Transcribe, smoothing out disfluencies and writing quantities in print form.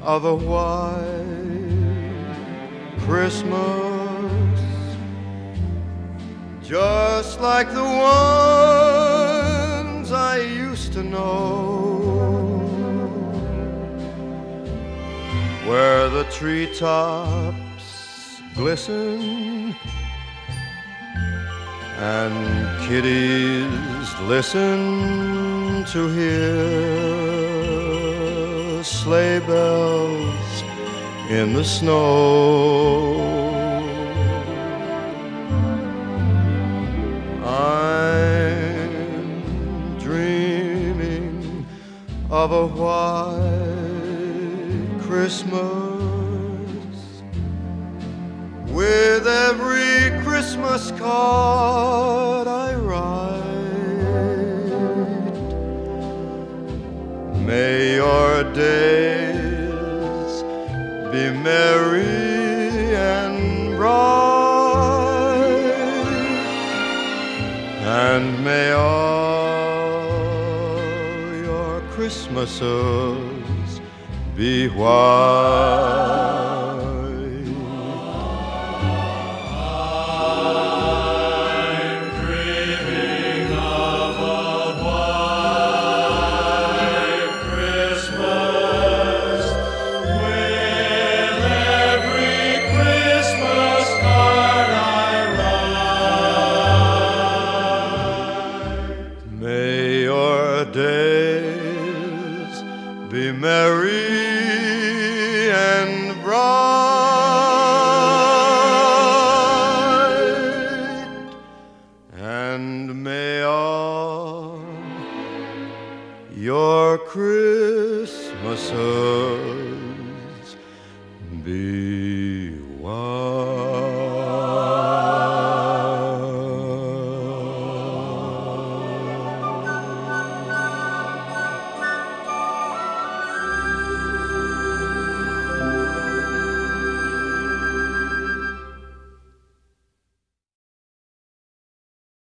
of a white Christmas, just like the ones I used to know, where the treetops glisten and kiddies listen to hear sleigh bells in the snow. I'm dreaming of a white Christmas, with every Christmas card I write. May your days be merry and bright, and may all your Christmases be white.